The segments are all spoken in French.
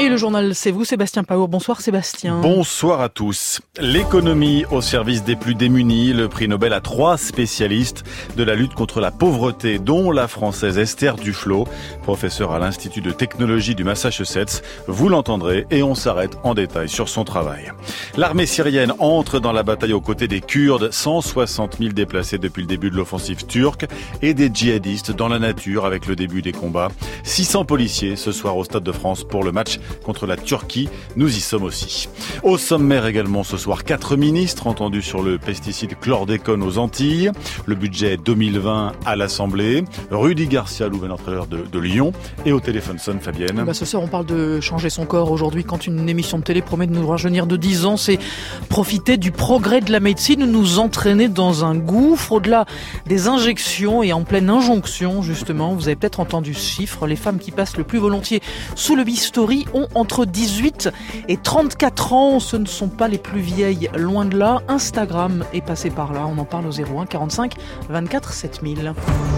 Et le journal, c'est vous, Sébastien Paour. Bonsoir Sébastien. Bonsoir à tous. L'économie au service des plus démunis, le prix Nobel à 3 spécialistes de la lutte contre la pauvreté, dont la française Esther Duflo, professeure à l'Institut de technologie du Massachusetts. Vous l'entendrez et on s'arrête en détail sur son travail. L'armée syrienne entre dans la bataille aux côtés des Kurdes, 160 000 déplacés depuis le début de l'offensive turque et des djihadistes dans la nature avec le début des combats. 600 policiers ce soir au Stade de France pour le match contre la Turquie. Nous y sommes aussi. Au sommaire également ce soir, 4 ministres entendus sur le pesticide chlordécone aux Antilles, le budget 2020 à l'Assemblée, Rudy Garcia, nouvel entraîneur de Lyon, et au téléphone sonne Fabienne. Ce soir, on parle de changer son corps. Aujourd'hui, quand une émission de télé promet de nous rajeunir de 10 ans, c'est profiter du progrès de la médecine, nous entraîner dans un gouffre au-delà des injections et en pleine injonction, justement. Vous avez peut-être entendu ce chiffre. Les femmes qui passent le plus volontiers sous le bistouri ont entre 18 et 34 ans. Ce ne sont pas les plus vieilles, loin de là. Instagram est passé par là. On en parle au 01 45 24 7000.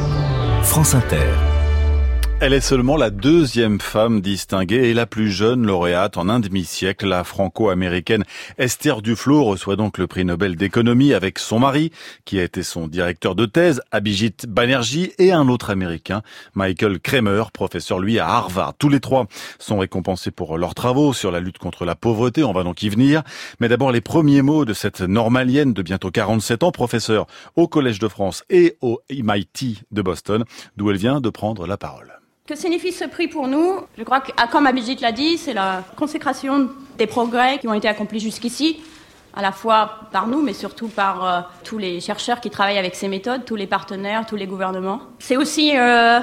France Inter. Elle est seulement la deuxième femme distinguée et la plus jeune lauréate en un demi-siècle. La franco-américaine Esther Duflo reçoit donc le prix Nobel d'économie avec son mari, qui a été son directeur de thèse, Abhijit Banerjee, et un autre américain, Michael Kramer, professeur lui à Harvard. Tous les trois sont récompensés pour leurs travaux sur la lutte contre la pauvreté. On va donc y venir. Mais d'abord, les premiers mots de cette normalienne de bientôt 47 ans, professeure au Collège de France et au MIT de Boston, d'où elle vient de prendre la parole. Que signifie ce prix pour nous ? Je crois que, comme Abhijit l'a dit, c'est la consécration des progrès qui ont été accomplis jusqu'ici, à la fois par nous, mais surtout par tous les chercheurs qui travaillent avec ces méthodes, tous les partenaires, tous les gouvernements. C'est aussi un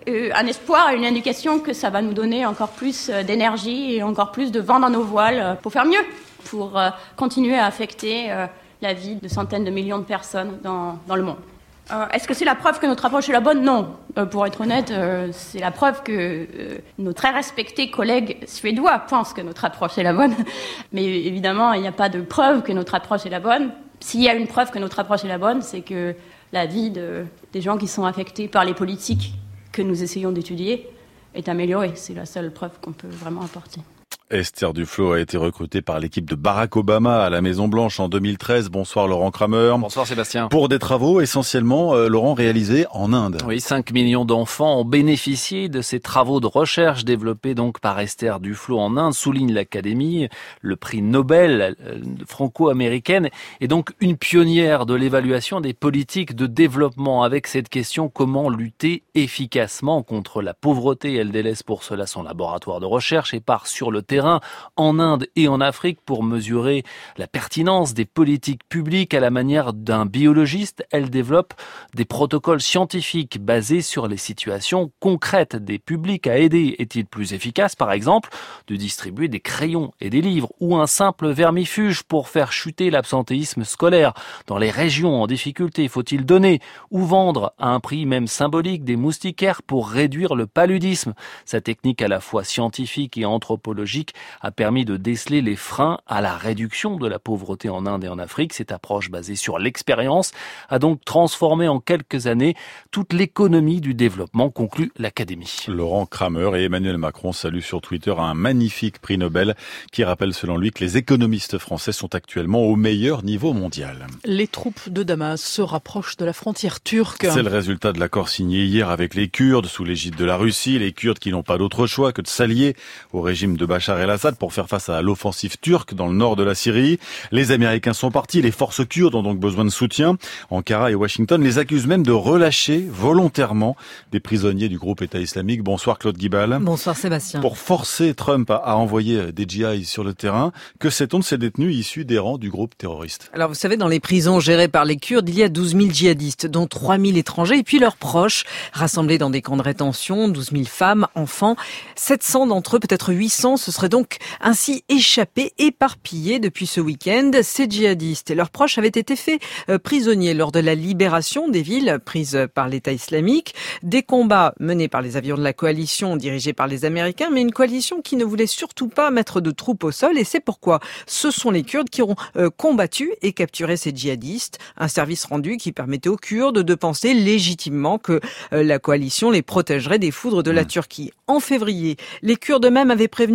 espoir, une indication que ça va nous donner encore plus d'énergie et encore plus de vent dans nos voiles pour faire mieux, pour continuer à affecter la vie de centaines de millions de personnes dans le monde. Est-ce que c'est la preuve que notre approche est la bonne ? Non. Pour être honnête, c'est la preuve que nos très respectés collègues suédois pensent que notre approche est la bonne. Mais évidemment, il n'y a pas de preuve que notre approche est la bonne. S'il y a une preuve que notre approche est la bonne, c'est que la vie des gens qui sont affectés par les politiques que nous essayons d'étudier est améliorée. C'est la seule preuve qu'on peut vraiment apporter. Esther Duflo a été recrutée par l'équipe de Barack Obama à la Maison-Blanche en 2013. Bonsoir Laurent Kramer. Bonsoir Sébastien. Pour des travaux essentiellement, Laurent, réalisés en Inde. Oui, 5 millions d'enfants ont bénéficié de ces travaux de recherche développés donc par Esther Duflo en Inde, souligne l'Académie. Le prix Nobel franco-américaine est donc une pionnière de l'évaluation des politiques de développement avec cette question: comment lutter efficacement contre la pauvreté. Elle délaisse pour cela son laboratoire de recherche et part sur le terrain en Inde et en Afrique pour mesurer la pertinence des politiques publiques à la manière d'un biologiste. Elle développe des protocoles scientifiques basés sur les situations concrètes des publics à aider. Est-il plus efficace, par exemple, de distribuer des crayons et des livres ou un simple vermifuge pour faire chuter l'absentéisme scolaire dans les régions en difficulté? Faut-il donner ou vendre à un prix même symbolique des moustiquaires pour réduire le paludisme? Sa technique à la fois scientifique et anthropologique a permis de déceler les freins à la réduction de la pauvreté en Inde et en Afrique. Cette approche basée sur l'expérience a donc transformé en quelques années toute l'économie du développement, conclut l'Académie. Laurent Kramer et Emmanuel Macron saluent sur Twitter un magnifique prix Nobel qui rappelle selon lui que les économistes français sont actuellement au meilleur niveau mondial. Les troupes de Damas se rapprochent de la frontière turque. C'est le résultat de l'accord signé hier avec les Kurdes sous l'égide de la Russie. Les Kurdes qui n'ont pas d'autre choix que de s'allier au régime de Bachar el-Assad pour faire face à l'offensive turque dans le nord de la Syrie. Les Américains sont partis, les forces kurdes ont donc besoin de soutien. Ankara et Washington les accusent même de relâcher volontairement des prisonniers du groupe État islamique. Bonsoir Claude Guibal. Bonsoir Sébastien. Pour forcer Trump à envoyer des GI sur le terrain, que sait-on de ces détenus issus des rangs du groupe terroriste ? Alors vous savez, dans les prisons gérées par les Kurdes, il y a 12 000 djihadistes, dont 3 000 étrangers et puis leurs proches, rassemblés dans des camps de rétention, 12 000 femmes, enfants. 700 d'entre eux, peut-être 800, se seraient donc ainsi échappés, éparpillés depuis ce week-end. Ces djihadistes et leurs proches avaient été faits prisonniers lors de la libération des villes prises par l'État islamique. Des combats menés par les avions de la coalition dirigés par les Américains, mais une coalition qui ne voulait surtout pas mettre de troupes au sol, et c'est pourquoi ce sont les Kurdes qui ont combattu et capturé ces djihadistes. Un service rendu qui permettait aux Kurdes de penser légitimement que la coalition les protégerait des foudres de la Turquie. En février, les Kurdes eux-mêmes avaient prévenu que ces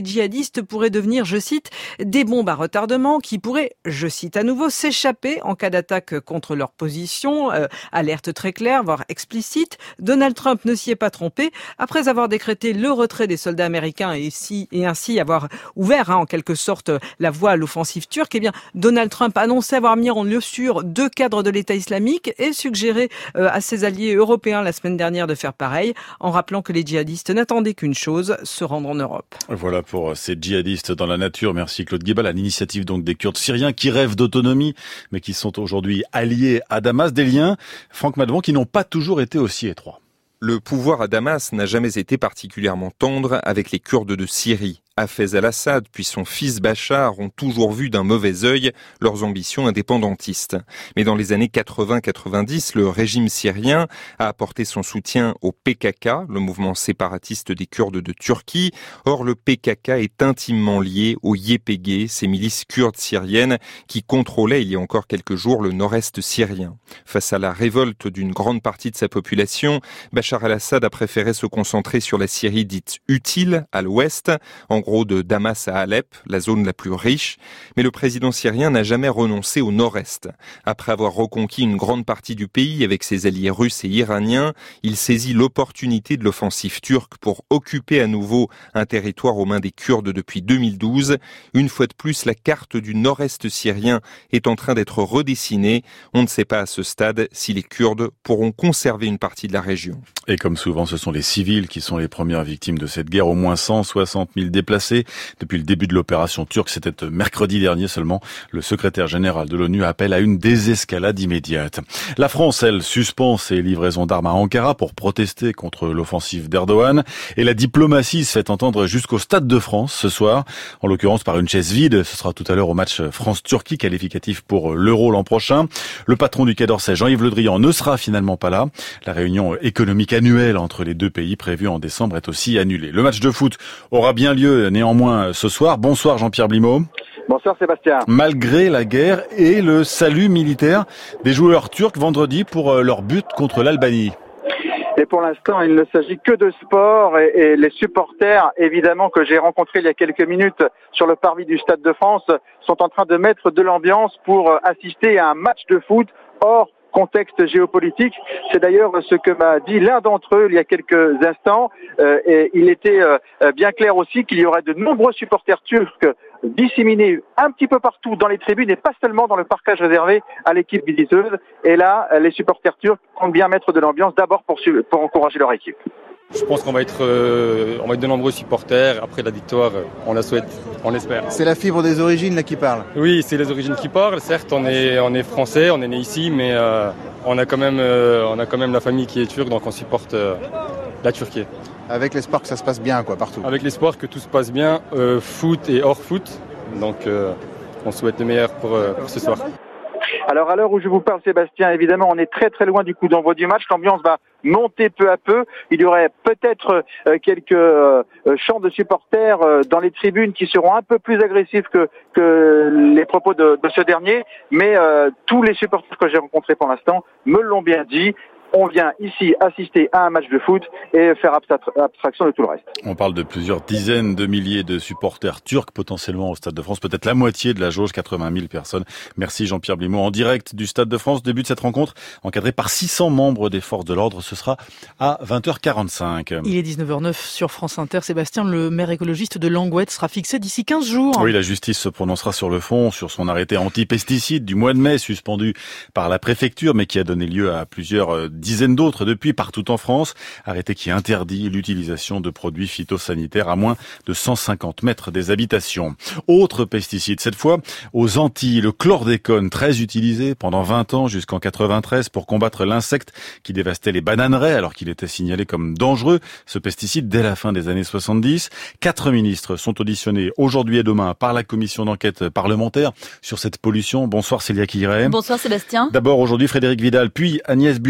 les djihadistes pourraient devenir, je cite, des bombes à retardement qui pourraient, je cite à nouveau, s'échapper en cas d'attaque contre leur position. Alerte très claire, voire explicite. Donald Trump ne s'y est pas trompé. Après avoir décrété le retrait des soldats américains et ainsi avoir ouvert en quelque sorte la voie à l'offensive turque, eh bien Donald Trump annonçait avoir mis en lieu sûr 2 cadres de l'État islamique et suggéré à ses alliés européens la semaine dernière de faire pareil, en rappelant que les djihadistes n'attendaient qu'une chose, se rendre en Europe. Voilà pour ces djihadistes dans la nature. Merci Claude Guibal, à l'initiative donc des Kurdes syriens qui rêvent d'autonomie, mais qui sont aujourd'hui alliés à Damas. Des liens, Franck Madevon, qui n'ont pas toujours été aussi étroits. Le pouvoir à Damas n'a jamais été particulièrement tendre avec les Kurdes de Syrie. Hafez al-Assad puis son fils Bachar ont toujours vu d'un mauvais œil leurs ambitions indépendantistes. Mais dans les années 80-90, le régime syrien a apporté son soutien au PKK, le mouvement séparatiste des Kurdes de Turquie. Or, le PKK est intimement lié au YPG, ces milices kurdes syriennes qui contrôlaient il y a encore quelques jours le nord-est syrien. Face à la révolte d'une grande partie de sa population, Bachar al-Assad a préféré se concentrer sur la Syrie dite utile, à l'ouest, en gros de Damas à Alep, la zone la plus riche, mais le président syrien n'a jamais renoncé au nord-est. Après avoir reconquis une grande partie du pays avec ses alliés russes et iraniens, il saisit l'opportunité de l'offensive turque pour occuper à nouveau un territoire aux mains des Kurdes depuis 2012. Une fois de plus, la carte du nord-est syrien est en train d'être redessinée. On ne sait pas à ce stade si les Kurdes pourront conserver une partie de la région. Et comme souvent, ce sont les civils qui sont les premières victimes de cette guerre. Au moins 160 000 déplacés depuis le début de l'opération turque. C'était mercredi dernier seulement. Le secrétaire général de l'ONU appelle à une désescalade immédiate. La France, elle, suspend ses livraisons d'armes à Ankara pour protester contre l'offensive d'Erdogan. Et la diplomatie se fait entendre jusqu'au Stade de France ce soir. En l'occurrence par une chaise vide. Ce sera tout à l'heure au match France-Turquie, qualificatif pour l'Euro l'an prochain. Le patron du Quai d'Orsay, Jean-Yves Le Drian, ne sera finalement pas là. La réunion économique annuelle entre les deux pays prévue en décembre est aussi annulée. Le match de foot aura bien lieu néanmoins ce soir. Bonsoir Jean-Pierre Blimaud. Bonsoir Sébastien. Malgré la guerre et le salut militaire des joueurs turcs vendredi pour leur but contre l'Albanie. Et pour l'instant, il ne s'agit que de sport et les supporters, évidemment, que j'ai rencontrés il y a quelques minutes sur le parvis du Stade de France, sont en train de mettre de l'ambiance pour assister à un match de foot hors contexte géopolitique. C'est d'ailleurs ce que m'a dit l'un d'entre eux il y a quelques instants. Et il était bien clair aussi qu'il y aurait de nombreux supporters turcs disséminés un petit peu partout dans les tribunes et pas seulement dans le parquage réservé à l'équipe visiteuse. Et là, les supporters turcs comptent bien mettre de l'ambiance d'abord pour encourager leur équipe. Je pense qu'on va être de nombreux supporters. Après la victoire, on la souhaite, on l'espère. C'est la fibre des origines là qui parle. Oui, c'est les origines qui parlent. Certes, on est français, on est né ici, mais on a quand même la famille qui est turque, donc on supporte la Turquie. Avec l'espoir que ça se passe bien, partout. Avec l'espoir que tout se passe bien, foot et hors foot. Donc, on souhaite le meilleur pour ce soir. Alors à l'heure où je vous parle Sébastien, évidemment on est très très loin du coup d'envoi du match, l'ambiance va monter peu à peu, il y aurait peut-être quelques chants de supporters dans les tribunes qui seront un peu plus agressifs que les propos de ce dernier, mais tous les supporters que j'ai rencontrés pour l'instant me l'ont bien dit. On vient ici assister à un match de foot et faire abstraction de tout le reste. On parle de plusieurs dizaines de milliers de supporters turcs potentiellement au Stade de France, peut-être la moitié de la jauge, 80 000 personnes. Merci Jean-Pierre Blimaud. En direct du Stade de France, début de cette rencontre encadrée par 600 membres des forces de l'ordre. Ce sera à 20h45. Il est 19h09 sur France Inter. Sébastien, le maire écologiste de Languette sera fixé d'ici 15 jours. Oui, la justice se prononcera sur le fond, sur son arrêté anti-pesticides du mois de mai, suspendu par la préfecture, mais qui a donné lieu à plusieurs dizaines d'autres depuis partout en France. Arrêté qui interdit l'utilisation de produits phytosanitaires à moins de 150 mètres des habitations. Autre pesticide, cette fois aux Antilles, le chlordécone, très utilisé pendant 20 ans jusqu'en 93 pour combattre l'insecte qui dévastait les bananeraies alors qu'il était signalé comme dangereux. Ce pesticide dès la fin des années 70. 4 ministres sont auditionnés aujourd'hui et demain par la commission d'enquête parlementaire sur cette pollution. Bonsoir Célia Quilleret. Bonsoir Sébastien. D'abord aujourd'hui Frédérique Vidal, puis Agnès Buzyn qui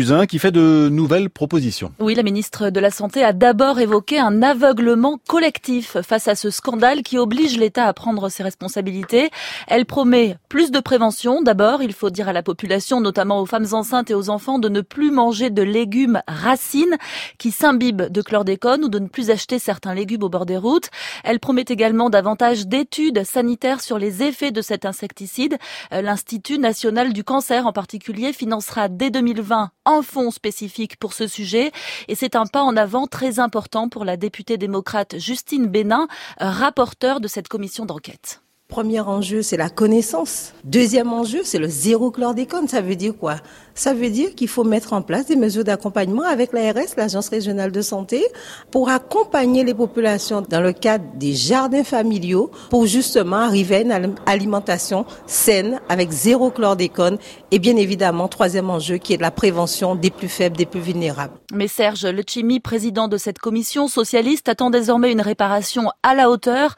fait de nouvelles propositions. Oui, la ministre de la Santé a d'abord évoqué un aveuglement collectif face à ce scandale qui oblige l'État à prendre ses responsabilités. Elle promet plus de prévention. D'abord, il faut dire à la population, notamment aux femmes enceintes et aux enfants, de ne plus manger de légumes racines qui s'imbibent de chlordécone ou de ne plus acheter certains légumes au bord des routes. Elle promet également davantage d'études sanitaires sur les effets de cet insecticide. L'Institut national du cancer en particulier financera dès 2020 un fonds spécifique pour ce sujet et c'est un pas en avant très important pour la députée démocrate Justine Bénin, rapporteure de cette commission d'enquête. Premier enjeu, c'est la connaissance. Deuxième enjeu, c'est le zéro chlordécone. Ça veut dire quoi? Ça veut dire qu'il faut mettre en place des mesures d'accompagnement avec l'ARS, l'Agence régionale de santé, pour accompagner les populations dans le cadre des jardins familiaux pour justement arriver à une alimentation saine avec zéro chlordécone. Et bien évidemment, troisième enjeu qui est de la prévention des plus faibles, des plus vulnérables. Mais Serge Letchimy, président de cette commission socialiste, attend désormais une réparation à la hauteur.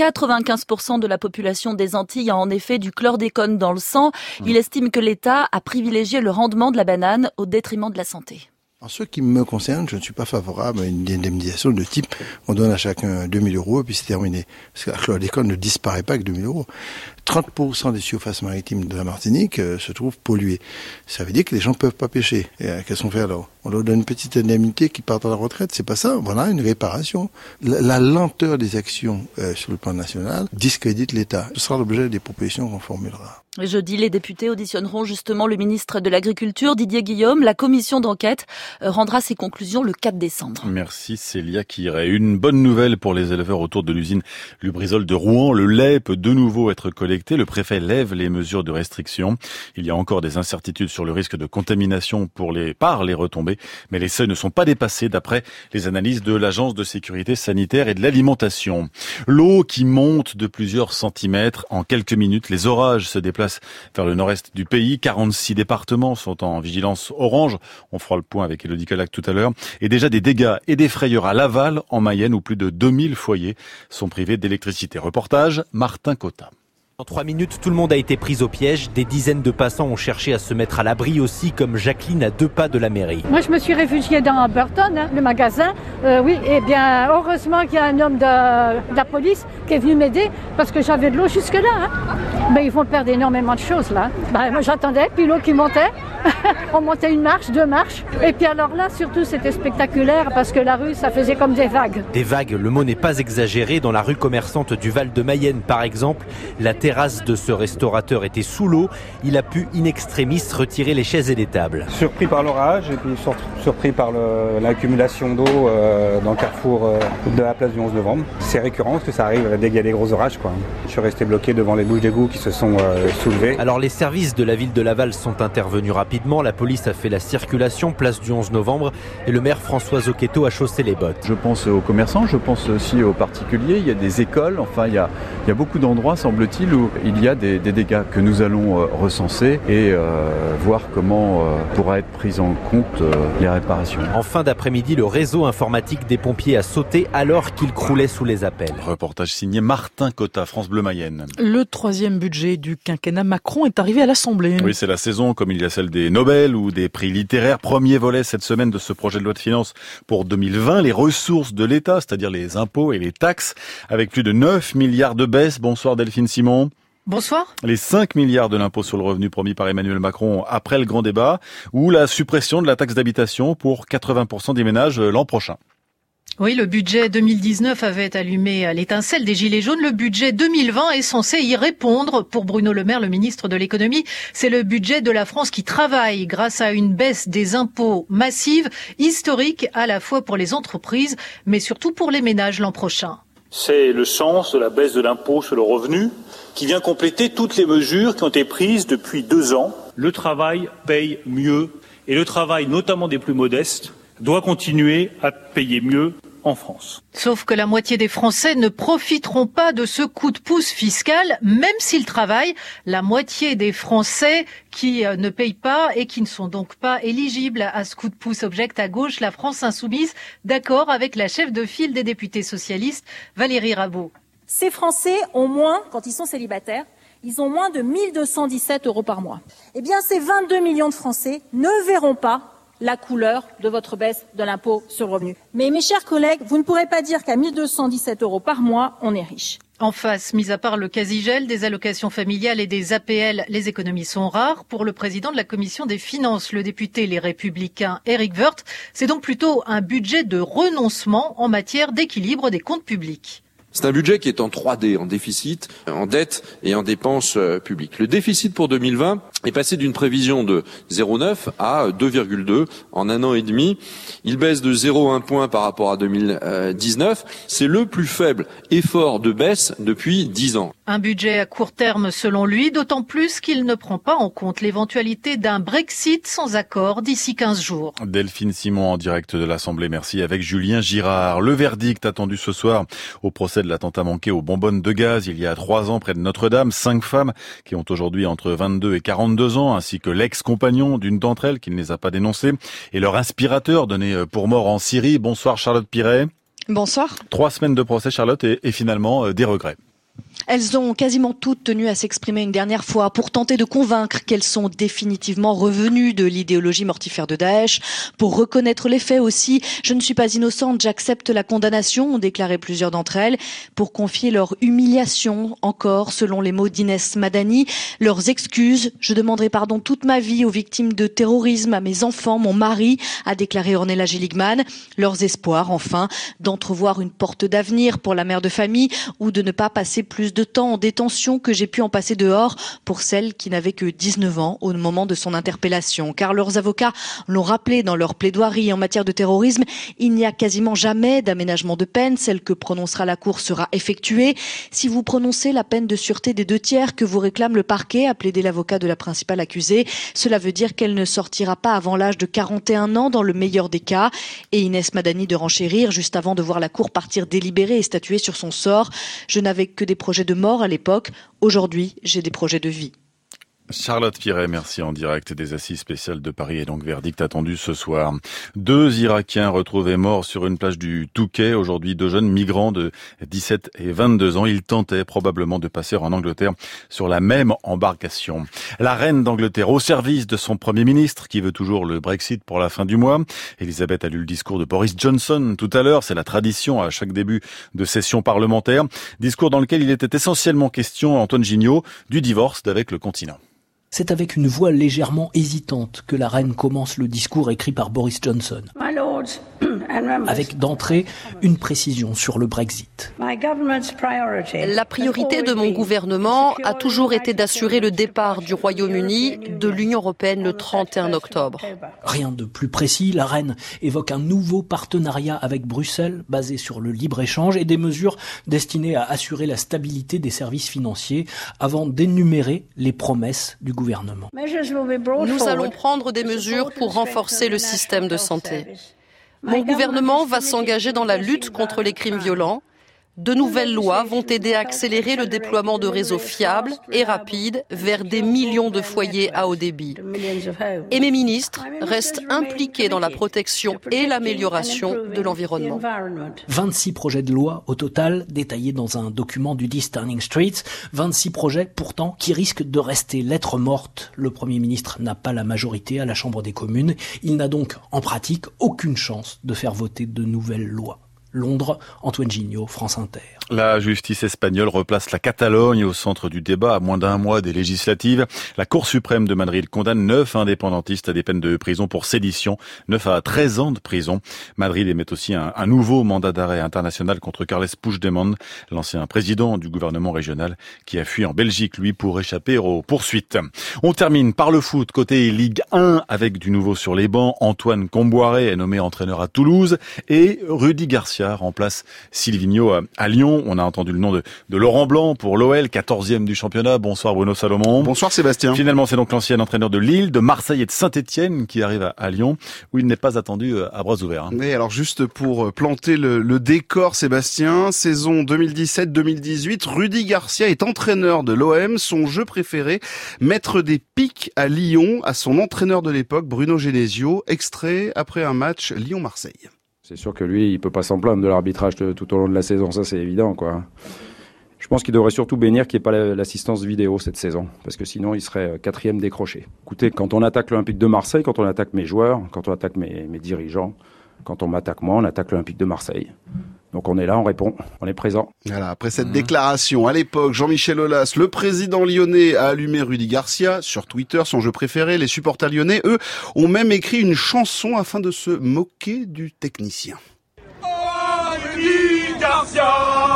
95% de la population des Antilles a en effet du chlordécone dans le sang. Il estime que l'État a privilégié le rendement de la banane au détriment de la santé. En ce qui me concerne, je ne suis pas favorable à une indemnisation de type on donne à chacun 2 000 € et puis c'est terminé. Parce que la chlordécone ne disparaît pas avec 2 000 €. 30% des surfaces maritimes de la Martinique se trouvent polluées. Ça veut dire que les gens ne peuvent pas pêcher. Et qu'est-ce qu'on fait alors? On leur donne une petite indemnité qui part à la retraite. C'est pas ça. Voilà une réparation. La lenteur des actions sur le plan national discrédite l'État. Ce sera l'objet des propositions qu'on formulera. Jeudi, les députés auditionneront justement le ministre de l'Agriculture, Didier Guillaume. La commission d'enquête rendra ses conclusions le 4 décembre. Merci Célia Kiré. Une bonne nouvelle pour les éleveurs autour de l'usine Lubrizol de Rouen. Le lait peut de nouveau être collecté. Le préfet lève les mesures de restriction. Il y a encore des incertitudes sur le risque de contamination par les retombées, mais les seuils ne sont pas dépassés d'après les analyses de l'Agence de sécurité sanitaire et de l'alimentation. L'eau qui monte de plusieurs centimètres en quelques minutes. Les orages se déplacent vers le nord-est du pays. 46 départements sont en vigilance orange. On fera le point avec Élodie Calac tout à l'heure. Et déjà des dégâts et des frayeurs à Laval, en Mayenne, où plus de 2000 foyers sont privés d'électricité. Reportage, Martin Cotta. En 3 minutes, tout le monde a été pris au piège. Des dizaines de passants ont cherché à se mettre à l'abri aussi, comme Jacqueline à 2 pas de la mairie. Moi, je me suis réfugiée dans Burton, le magasin. Oui, et bien, heureusement qu'il y a un homme de la police qui est venu m'aider parce que j'avais de l'eau jusque-là. Mais ils vont perdre énormément de choses, là. Moi, j'attendais, puis l'eau qui montait. On montait 1 marche, 2 marches. Et puis alors là, surtout, c'était spectaculaire parce que la rue, ça faisait comme des vagues. Des vagues, le mot n'est pas exagéré. Dans la rue commerçante du Val de Mayenne, par exemple, la terrasse de ce restaurateur était sous l'eau. Il a pu in extremis retirer les chaises et les tables. Surpris par l'orage et puis surpris par l'accumulation d'eau dans le carrefour de la place du 11 novembre. C'est récurrent parce que ça arrive dès qu'il y a des gros orages, quoi. Je suis resté bloqué devant les bouches d'égout qui se sont soulevées. Alors les services de la ville de Laval sont intervenus rapidement. La police a fait la circulation, place du 11 novembre, et le maire François Zocchetto a chaussé les bottes. Je pense aux commerçants, je pense aussi aux particuliers. Il y a des écoles, enfin il y a beaucoup d'endroits, semble-t-il, où il y a des dégâts que nous allons recenser et voir comment pourra être prise en compte les réparations. En fin d'après-midi, le réseau informatique des pompiers a sauté alors qu'il croulait sous les appels. Reportage signé Martin Cotta, France Bleu Mayenne. Le 3e budget du quinquennat Macron est arrivé à l'Assemblée. Oui, c'est la saison, comme il y a celle des Nobel ou des prix littéraires. Premier volet cette semaine de ce projet de loi de finances pour 2020. Les ressources de l'État, c'est-à-dire les impôts et les taxes, avec plus de 9 milliards de baisse. Bonsoir Delphine Simon. Bonsoir. Les 5 milliards de l'impôt sur le revenu promis par Emmanuel Macron après le grand débat, ou la suppression de la taxe d'habitation pour 80% des ménages l'an prochain. Oui, le budget 2019 avait allumé l'étincelle des Gilets jaunes. Le budget 2020 est censé y répondre. Pour Bruno Le Maire, le ministre de l'économie, c'est le budget de la France qui travaille grâce à une baisse des impôts massive, historique à la fois pour les entreprises, mais surtout pour les ménages l'an prochain. C'est le sens de la baisse de l'impôt sur le revenu qui vient compléter toutes les mesures qui ont été prises depuis 2 ans. Le travail paye mieux et le travail, notamment des plus modestes, doit continuer à payer mieux en France. Sauf que la moitié des Français ne profiteront pas de ce coup de pouce fiscal, même s'ils travaillent. La moitié des Français qui ne payent pas et qui ne sont donc pas éligibles à ce coup de pouce, objecte à gauche la France insoumise, d'accord avec la chef de file des députés socialistes, Valérie Rabault. Ces Français ont moins, quand ils sont célibataires, ils ont moins de 1 217 € par mois. Eh bien, ces 22 millions de Français ne verront pas la couleur de votre baisse de l'impôt sur le revenu. Mais mes chers collègues, vous ne pourrez pas dire qu'à 1 217 € par mois, on est riche. En face, mis à part le quasi-gel des allocations familiales et des APL, les économies sont rares. Pour le président de la commission des finances, le député Les Républicains, Éric Woerth, c'est donc plutôt un budget de renoncement en matière d'équilibre des comptes publics. C'est un budget qui est en 3D, en déficit, en dette et en dépenses publiques. Le déficit pour 2020 est passé d'une prévision de 0,9 à 2,2 en un an et demi. Il baisse de 0,1 point par rapport à 2019. C'est le plus faible effort de baisse depuis 10 ans. Un budget à court terme selon lui, d'autant plus qu'il ne prend pas en compte l'éventualité d'un Brexit sans accord d'ici 15 jours. Delphine Simon en direct de l'Assemblée, merci, avec Julien Girard. Le verdict attendu ce soir au procès de l'attentat manqué aux bonbonnes de gaz il y a 3 ans près de Notre-Dame. 5 femmes qui ont aujourd'hui entre 22 et 42 ans, ainsi que l'ex-compagnon d'une d'entre elles qui ne les a pas dénoncées, et leur inspirateur donné pour mort en Syrie. Bonsoir Charlotte Piret. Bonsoir. 3 semaines de procès, Charlotte, et finalement des regrets. Elles ont quasiment toutes tenu à s'exprimer une dernière fois pour tenter de convaincre qu'elles sont définitivement revenues de l'idéologie mortifère de Daesh, pour reconnaître les faits aussi. Je ne suis pas innocente, j'accepte la condamnation, ont déclaré plusieurs d'entre elles, pour confier leur humiliation encore, selon les mots d'Inès Madani, leurs excuses. Je demanderai pardon toute ma vie aux victimes de terrorisme, à mes enfants, mon mari, a déclaré Ornella Gilligman. Leurs espoirs, enfin, d'entrevoir une porte d'avenir pour la mère de famille ou de ne pas passer plus de temps en détention que j'ai pu en passer dehors pour celle qui n'avait que 19 ans au moment de son interpellation. Car leurs avocats l'ont rappelé dans leur plaidoirie en matière de terrorisme, il n'y a quasiment jamais d'aménagement de peine. Celle que prononcera la Cour sera effectuée. Si vous prononcez la peine de sûreté des 2/3 que vous réclame le parquet, a plaidé l'avocat de la principale accusée, cela veut dire qu'elle ne sortira pas avant l'âge de 41 ans dans le meilleur des cas. Et Inès Madani de renchérir juste avant de voir la Cour partir délibérer et statuer sur son sort. Je n'avais que des projets de mort à l'époque. Aujourd'hui, j'ai des projets de vie. Charlotte Piret, merci, en direct des Assises spéciales de Paris, et donc verdict attendu ce soir. 2 Irakiens retrouvés morts sur une plage du Touquet. Aujourd'hui, 2 jeunes migrants de 17 et 22 ans. Ils tentaient probablement de passer en Angleterre sur la même embarcation. La reine d'Angleterre au service de son Premier ministre, qui veut toujours le Brexit pour la fin du mois. Elisabeth a lu le discours de Boris Johnson tout à l'heure. C'est la tradition à chaque début de session parlementaire. Discours dans lequel il était essentiellement question, Antoine Gignot, du divorce d'avec le continent. C'est avec une voix légèrement hésitante que la reine commence le discours écrit par Boris Johnson. Avec d'entrée une précision sur le Brexit. La priorité de mon gouvernement a toujours été d'assurer le départ du Royaume-Uni de l'Union européenne le 31 octobre. Rien de plus précis, la reine évoque un nouveau partenariat avec Bruxelles basé sur le libre-échange et des mesures destinées à assurer la stabilité des services financiers avant d'énumérer les promesses du gouvernement. Nous allons prendre des mesures pour renforcer le système de santé. Mon gouvernement va s'engager dans la lutte contre les crimes violents. De nouvelles lois vont aider à accélérer le déploiement de réseaux fiables et rapides vers des millions de foyers à haut débit. Et mes ministres restent impliqués dans la protection et l'amélioration de l'environnement. 26 projets de loi au total, détaillés dans un document du 10 Downing Street. 26 projets pourtant qui risquent de rester lettre morte. Le Premier ministre n'a pas la majorité à la Chambre des communes. Il n'a donc en pratique aucune chance de faire voter de nouvelles lois. Londres, Antoine Gignot, France Inter. La justice espagnole replace la Catalogne au centre du débat à moins d'un mois des législatives. La Cour suprême de Madrid condamne 9 indépendantistes à des peines de prison pour sédition, 9 à 13 ans de prison. Madrid émet aussi un nouveau mandat d'arrêt international contre Carles Puigdemont, l'ancien président du gouvernement régional qui a fui en Belgique, lui, pour échapper aux poursuites. On termine par le foot, côté Ligue 1, avec du nouveau sur les bancs. Antoine Comboiré est nommé entraîneur à Toulouse et Rudy Garcia remplace Silvinho à Lyon. On a entendu le nom de Laurent Blanc pour l'OL, 14e du championnat. Bonsoir Bruno Salomon. Bonsoir Sébastien. Finalement, c'est donc l'ancien entraîneur de Lille, de Marseille et de Saint-Etienne qui arrive à Lyon, où il n'est pas attendu à bras ouverts. Mais alors juste pour planter le décor Sébastien, saison 2017-2018, Rudy Garcia est entraîneur de l'OM. Son jeu préféré, mettre des pics à Lyon, à son entraîneur de l'époque, Bruno Genesio, extrait après un match Lyon-Marseille. C'est sûr que lui, il peut pas s'en plaindre de l'arbitrage tout au long de la saison, ça c'est évident, quoi. Je pense qu'il devrait surtout bénir qu'il n'y ait pas l'assistance vidéo cette saison, parce que sinon il serait 4e décroché. Écoutez, quand on attaque l'Olympique de Marseille, quand on attaque mes joueurs, quand on attaque mes dirigeants, quand on m'attaque moi, on attaque l'Olympique de Marseille. Donc on est là, on répond, on est présent. Voilà, après cette déclaration, à l'époque, Jean-Michel Aulas, le président lyonnais, a allumé Rudy Garcia sur Twitter, son jeu préféré. Les supporters lyonnais, eux, ont même écrit une chanson afin de se moquer du technicien. Oh Rudy Garcia,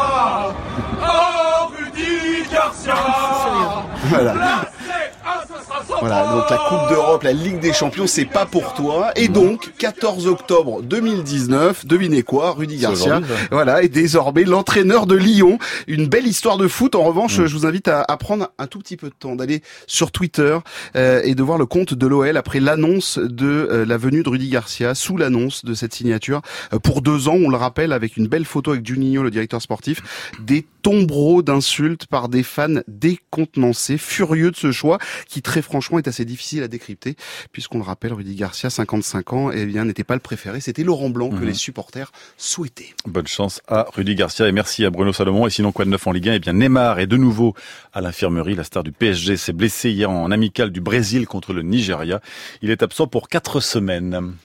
oh Rudy Garcia. Voilà. Voilà, donc la Coupe d'Europe, la Ligue des Champions, c'est pas pour toi. Et donc, 14 octobre 2019, devinez quoi, Rudy Garcia, voilà, est désormais l'entraîneur de Lyon. Une belle histoire de foot. En revanche, je vous invite à prendre un tout petit peu de temps, d'aller sur Twitter et de voir le compte de l'OL après l'annonce de la venue de Rudy Garcia, sous l'annonce de cette signature. Pour 2 ans, on le rappelle, avec une belle photo avec Juninho, le directeur sportif, des tombereaux d'insultes par des fans décontenancés, furieux de ce choix, qui très franchement est assez difficile à décrypter, puisqu'on le rappelle, Rudy Garcia, 55 ans, eh bien, n'était pas le préféré, c'était Laurent Blanc que les supporters souhaitaient. Bonne chance à Rudy Garcia et merci à Bruno Salomon. Et sinon, quoi de neuf en Ligue 1? Eh bien, Neymar est de nouveau à l'infirmerie. La star du PSG s'est blessé hier en amical du Brésil contre le Nigeria. Il est absent pour 4 semaines.